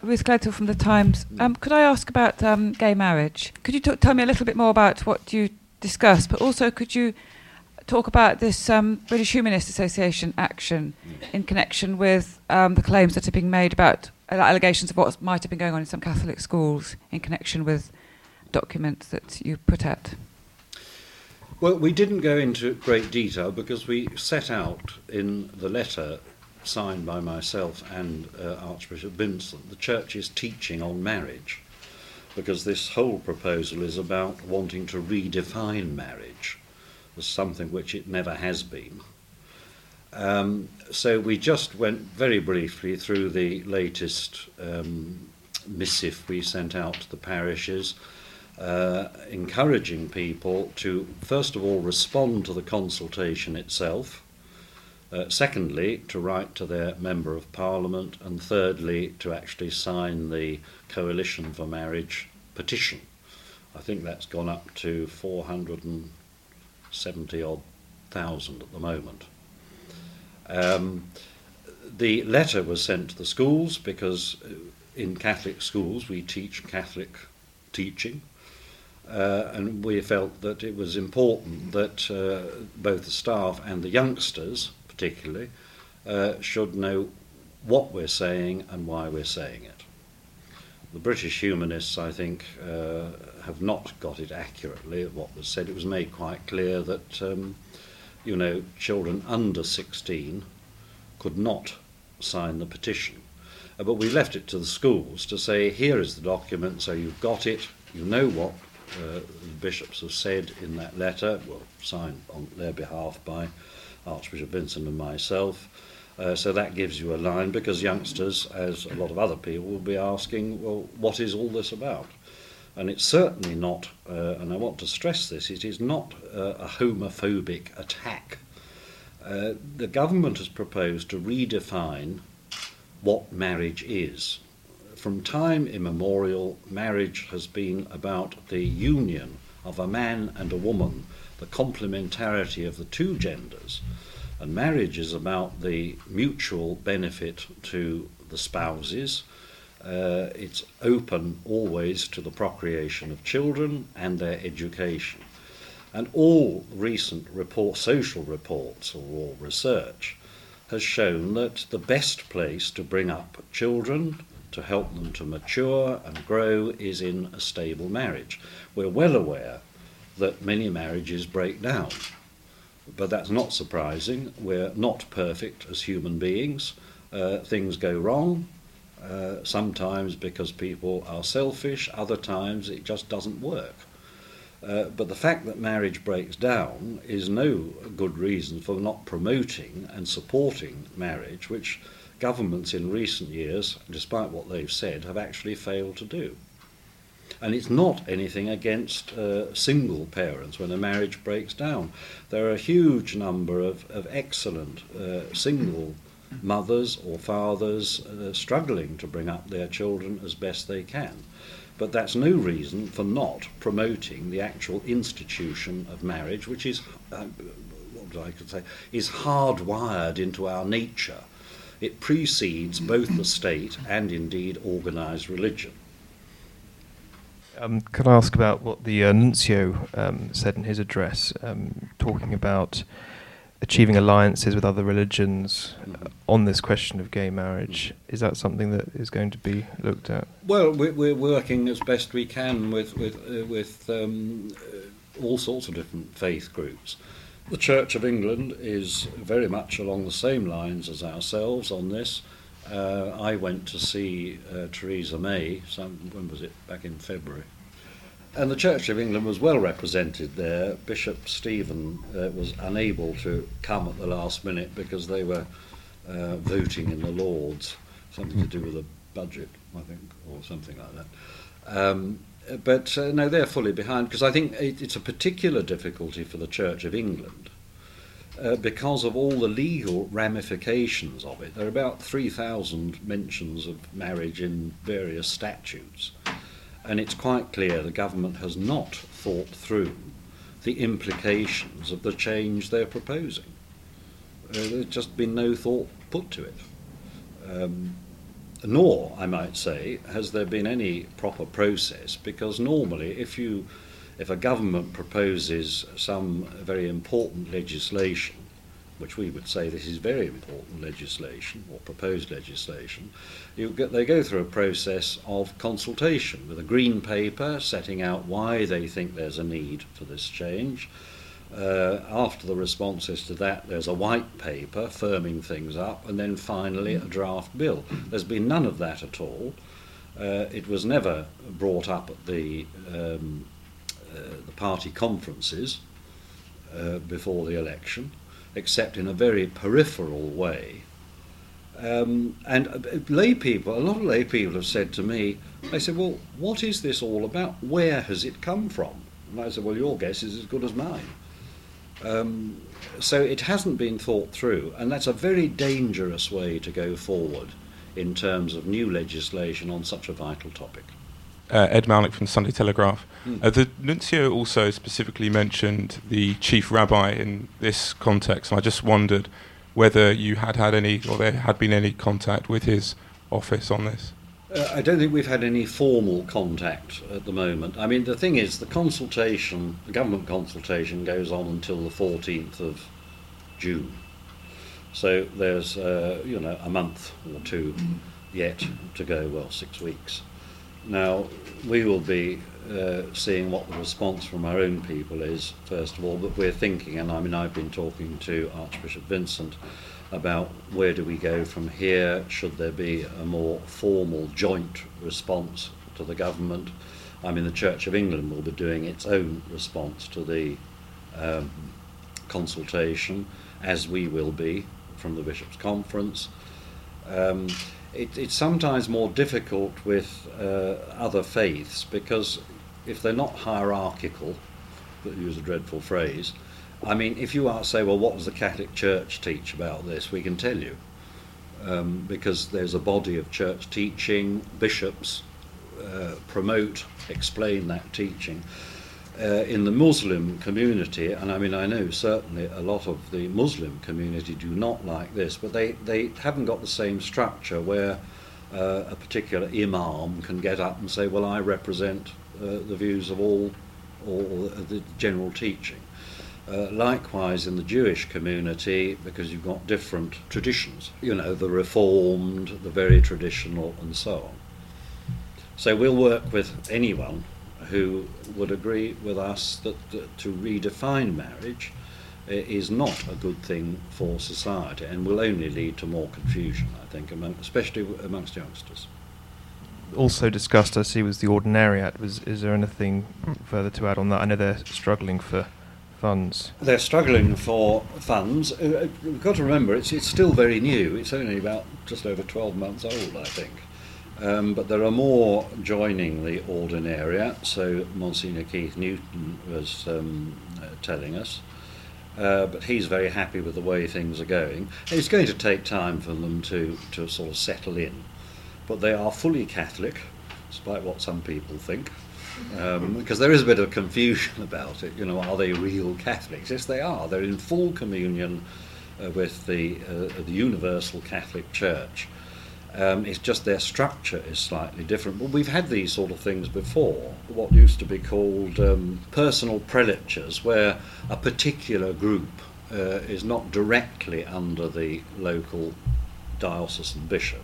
Ruth Gledhill from The Times. Could I ask about gay marriage? Could you tell me a little bit more about what you discussed, but also could you talk about this British Humanist Association action in connection with the claims that are being made about allegations of what might have been going on in some Catholic schools in connection with documents that you put out? Well, we didn't go into great detail because we set out in the letter signed by myself and Archbishop Vincent the Church's teaching on marriage, because this whole proposal is about wanting to redefine marriage as something which it never has been. So we just went very briefly through the latest missive we sent out to the parishes, encouraging people to, first of all, respond to the consultation itself, secondly, to write to their Member of Parliament, and thirdly, to actually sign the Coalition for Marriage petition. I think that's gone up to 470-odd thousand at the moment. The letter was sent to the schools because in Catholic schools we teach Catholic teaching, and we felt that it was important that both the staff and the youngsters particularly should know what we're saying and why we're saying it. The British humanists, I think, have not got it accurately at what was said. It was made quite clear that children under 16 could not sign the petition. But we left it to the schools to say, here is the document, so you've got it, you know what the bishops have said in that letter, well, signed on their behalf by Archbishop Vincent and myself. So that gives you a line, because youngsters, as a lot of other people, will be asking, well, what is all this about? And it's certainly not, and I want to stress this, it is not a homophobic attack. The government has proposed to redefine what marriage is. From time immemorial, marriage has been about the union of a man and a woman, the complementarity of the two genders. And marriage is about the mutual benefit to the spouses. It's open always to the procreation of children and their education. And all recent social reports or research has shown that the best place to bring up children, to help them to mature and grow, is in a stable marriage. We're well aware that many marriages break down, but that's not surprising. We're not perfect as human beings. Things go wrong, sometimes because people are selfish, other times it just doesn't work. But the fact that marriage breaks down is no good reason for not promoting and supporting marriage, which governments in recent years, despite what they've said, have actually failed to do. And it's not anything against single parents when a marriage breaks down. There are a huge number of excellent single mothers or fathers struggling to bring up their children as best they can. But that's no reason for not promoting the actual institution of marriage, which is, is hardwired into our nature. It precedes both the state and indeed organised religion. Could I ask about what the nuncio said in his address, talking about achieving alliances with other religions on this question of gay marriage? Is that something that is going to be looked at? Well, we're working as best we can with all sorts of different faith groups. The Church of England is very much along the same lines as ourselves on this. I went to see Theresa May, when was it, back in February. And the Church of England was well represented there. Bishop Stephen was unable to come at the last minute because they were voting in the Lords, something to do with the budget, I think, or something like that. But no, they're fully behind, because I think it's a particular difficulty for the Church of England because of all the legal ramifications of it. There are about 3,000 mentions of marriage in various statutes, and it's quite clear the government has not thought through the implications of the change they're proposing. There's just been no thought put to it. Nor, I might say, has there been any proper process, because normally if a government proposes some very important legislation, which we would say this is very important legislation or proposed legislation, they go through a process of consultation with a green paper setting out why they think there's a need for this change. After the responses to that, there's a white paper firming things up, and then finally a draft bill. There's been none of that at all. It was never brought up at the party conferences before the election, except in a very peripheral way. And lay people, a lot of lay people have said to me, they said, well, what is this all about? Where has it come from? And I said, well, your guess is as good as mine. So it hasn't been thought through, and that's a very dangerous way to go forward in terms of new legislation on such a vital topic. Ed Malik from the Sunday Telegraph. The nuncio also specifically mentioned the chief rabbi in this context, and I just wondered whether you had any, or there had been any contact with his office on this. I don't think we've had any formal contact at the moment. I mean, the thing is, the government consultation goes on until the 14th of June. So there's, a month or two yet to go, well, 6 weeks. Now, we will be seeing what the response from our own people is, first of all, but we're thinking, and I mean, I've been talking to Archbishop Vincent about where do we go from here, should there be a more formal joint response to the government. I mean, the Church of England will be doing its own response to the consultation, as we will be from the Bishops' Conference. It's sometimes more difficult with other faiths, because if they're not hierarchical, to use a dreadful phrase, I mean, if you say, well, what does the Catholic Church teach about this, we can tell you, because there's a body of church teaching, bishops promote, explain that teaching. In the Muslim community, and I mean, I know certainly a lot of the Muslim community do not like this, but they haven't got the same structure where a particular imam can get up and say, well, I represent the views of all, or the general teaching. Likewise in the Jewish community, because you've got different traditions, the Reformed, the very traditional, and so on. So we'll work with anyone who would agree with us that to redefine marriage is not a good thing for society, and will only lead to more confusion, I think, especially amongst youngsters. Also discussed, I see, was the Ordinariate. Is there anything further to add on that? I know they're struggling for funds. They're struggling for funds. We've got to remember, it's still very new. It's only about just over 12 months old, I think. But there are more joining the Ordinariate, so Monsignor Keith Newton was telling us. But he's very happy with the way things are going. It's going to take time for them to sort of settle in. But they are fully Catholic, despite what some people think. Because there is a bit of confusion about it. Are they real Catholics? Yes, they are. They're in full communion with the Universal Catholic Church. It's just their structure is slightly different. But we've had these sort of things before, what used to be called personal prelatures, where a particular group is not directly under the local diocesan bishop.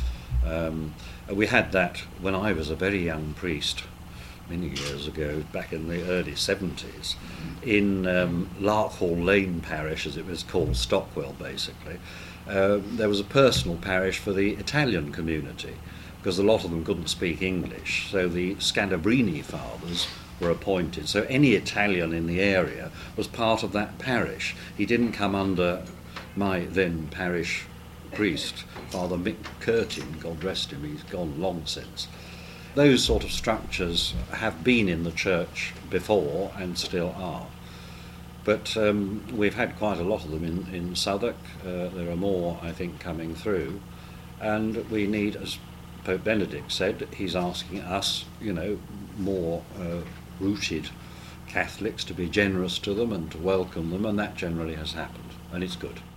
We had that when I was a very young priest, many years ago, back in the early 70s, in Larkhall Lane Parish, as it was called, Stockwell basically. There was a personal parish for the Italian community, because a lot of them couldn't speak English, so the Scalabrini fathers were appointed. So any Italian in the area was part of that parish. He didn't come under my then parish priest, Father Mick Curtin, God rest him, he's gone long since. Those sort of structures have been in the church before and still are. But we've had quite a lot of them in Southwark. There are more, I think, coming through. And we need, as Pope Benedict said, he's asking us, more rooted Catholics to be generous to them and to welcome them, and that generally has happened, and it's good.